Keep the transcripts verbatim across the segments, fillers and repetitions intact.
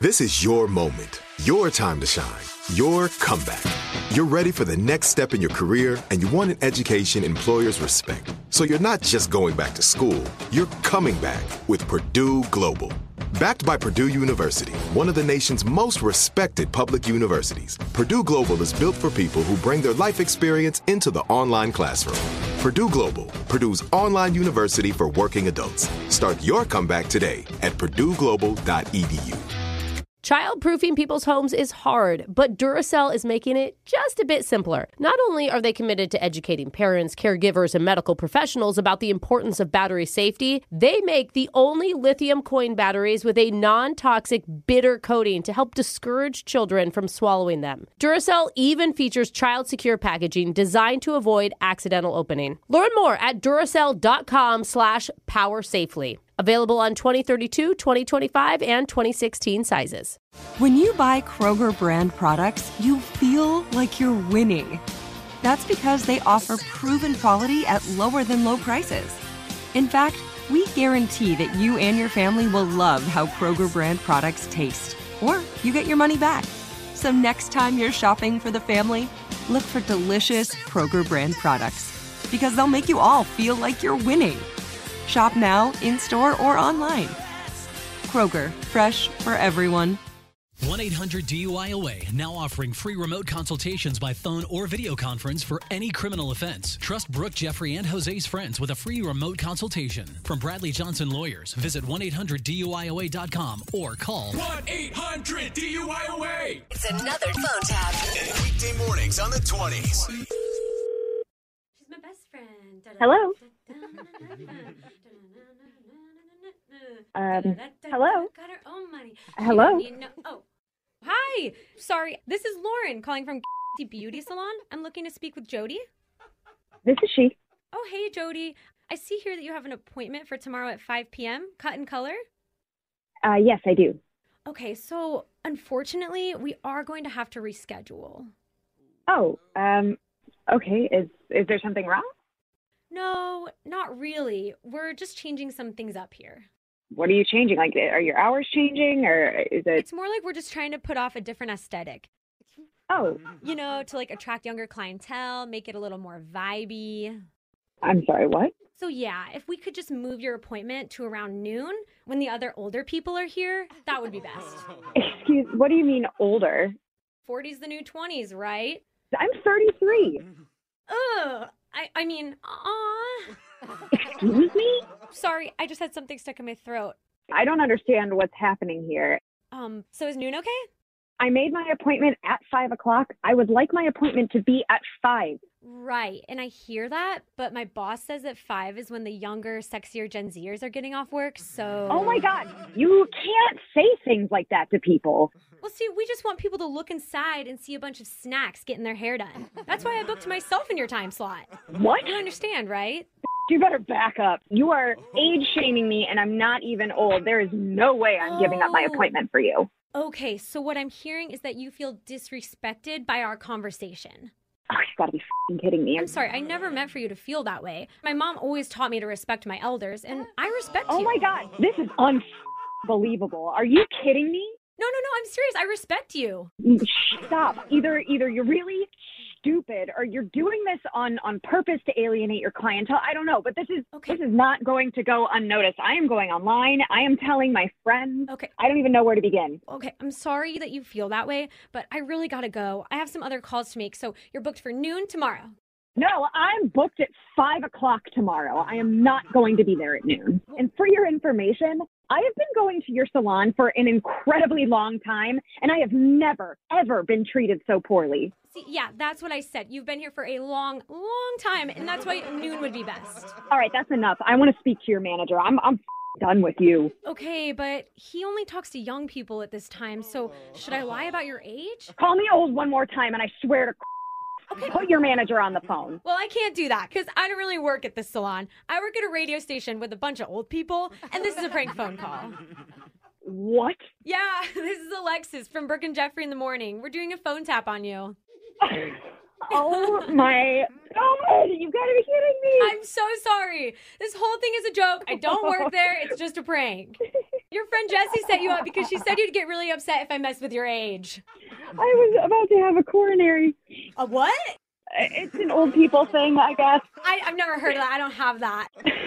This is your moment, your time to shine, your comeback. You're ready for the next step in your career, and you want an education employers respect. So you're not just going back to school, you're coming back with Purdue Global. Backed by Purdue University, one of the nation's most respected public universities, Purdue Global is built for people who bring their life experience into the online classroom. Purdue Global, Purdue's online university for working adults. Start your comeback today at purdue global dot e d u. Childproofing people's homes is hard, but Duracell is making it just a bit simpler. Not only are they committed to educating parents, caregivers, and medical professionals about the importance of battery safety, they make the only lithium coin batteries with a non-toxic bitter coating to help discourage children from swallowing them. Duracell even features child-secure packaging designed to avoid accidental opening. Learn more at Duracell.com slash power safely. Available on twenty thirty-two, twenty twenty-five, and twenty sixteen sizes. When you buy Kroger brand products, you feel like you're winning. That's because they offer proven quality at lower than low prices. In fact, we guarantee that you and your family will love how Kroger brand products taste, or you get your money back. So next time you're shopping for the family, look for delicious Kroger brand products, because they'll make you all feel like you're winning. Shop now, in-store, or online. Kroger, fresh for everyone. one eight hundred D U I O A now offering free remote consultations by phone or video conference for any criminal offense. Trust Brooke, Jeffrey, and Jose's friends with a free remote consultation. From Bradley Johnson Lawyers, visit one eight hundred D U I O A dot com or call one eight hundred D U I O A. It's another phone tap. Weekday mornings on the twenties. She's my best friend. Hello. Um, hello. Got her own money. Hello. No- oh, hi. Sorry, this is Lauren calling from Beauty Salon. I'm looking to speak with Jody. This is she. Oh, hey, Jody. I see here that you have an appointment for tomorrow at five p.m. Cut and color. Uh, yes, I do. Okay, so unfortunately, we are going to have to reschedule. Oh, um, okay. Is is there something wrong? No, not really. We're just changing some things up here. What are you changing? Like, are your hours changing, or is it? It's more like we're just trying to put off a different aesthetic. Oh. You know, to like attract younger clientele, make it a little more vibey. I'm sorry, what? So yeah, if we could just move your appointment to around noon when the other older people are here, that would be best. Excuse, what do you mean older? forty's the new twenties, right? I'm thirty-three. Ugh. I, I mean, aw. Excuse me? Sorry, I just had something stuck in my throat. I don't understand what's happening here. Um, so is noon okay? I made my appointment at five o'clock. I would like my appointment to be at five. Right, and I hear that, but my boss says that five is when the younger, sexier Gen Zers are getting off work, so... Oh my God, you can't say things like that to people. Well, see, we just want people to look inside and see a bunch of snacks getting their hair done. That's why I booked myself in your time slot. What? You understand, right? You better back up. You are age shaming me, and I'm not even old. There is no way I'm oh. giving up my appointment for you. Okay, so what I'm hearing is that you feel disrespected by our conversation. Oh, you've got to be f***ing kidding me. I'm sorry, I never meant for you to feel that way. My mom always taught me to respect my elders, and I respect oh you. Oh my God, this is unbelievable. Are you kidding me? No, no, no, I'm serious. I respect you. Stop. Either either you're really stupid or you're doing this on, on purpose to alienate your clientele. I don't know, but this is okay. This is not going to go unnoticed. I am going online. I am telling my friends. Okay. I don't even know where to begin. Okay, I'm sorry that you feel that way, but I really gotta go. I have some other calls to make, so you're booked for noon tomorrow. No, I'm booked at five o'clock tomorrow. I am not going to be there at noon. And for your information, I have been going to your salon for an incredibly long time, and I have never, ever been treated so poorly. See, yeah, that's what I said. You've been here for a long, long time, and that's why noon would be best. All right, that's enough. I want to speak to your manager. I'm, I'm done with you. Okay, but he only talks to young people at this time, so should I lie about your age? Call me old one more time, and I swear to Okay. Put your manager on the phone. Well, I can't do that because I don't really work at this salon. I work at a radio station with a bunch of old people, and this is a prank phone call. What? Yeah, this is Alexis from Brooke and Jeffrey in the Morning. We're doing a phone tap on you. Oh my God, you've got to be kidding me. I'm so sorry. This whole thing is a joke. I don't work there. It's just a prank. Your friend Jessie set you up because she said you'd get really upset if I messed with your age. I was about to have a coronary. A what? It's an old people thing, I guess. I, I've never heard of that. I don't have that.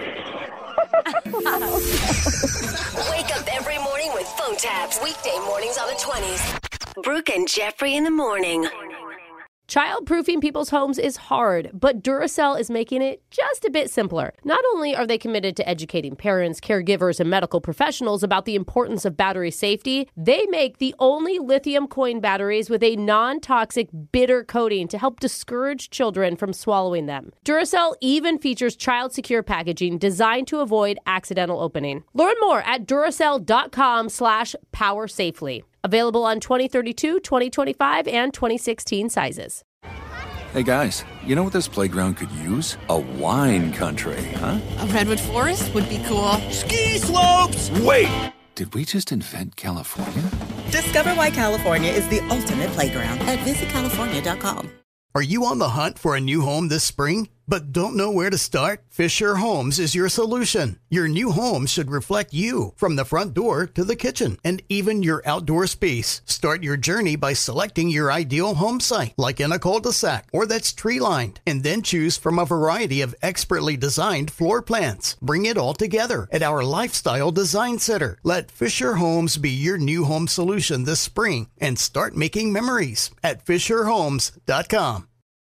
Wake up every morning with phone taps. Weekday mornings on the twenties. Brooke and Jeffrey in the morning. Childproofing people's homes is hard, but Duracell is making it just a bit simpler. Not only are they committed to educating parents, caregivers, and medical professionals about the importance of battery safety, they make the only lithium coin batteries with a non-toxic bitter coating to help discourage children from swallowing them. Duracell even features child-secure packaging designed to avoid accidental opening. Learn more at Duracell.com slash power safely. Available on twenty thirty-two, twenty twenty-five, and twenty sixteen sizes. Hey guys, you know what this playground could use? A wine country, huh? A redwood forest would be cool. Ski slopes! Wait! Did we just invent California? Discover why California is the ultimate playground at visit california dot com. Are you on the hunt for a new home this spring, but don't know where to start? Fisher Homes is your solution. Your new home should reflect you, from the front door to the kitchen, and even your outdoor space. Start your journey by selecting your ideal home site, like in a cul-de-sac or that's tree-lined, and then choose from a variety of expertly designed floor plans. Bring it all together at our Lifestyle Design Center. Let Fisher Homes be your new home solution this spring and start making memories at fisher homes dot com.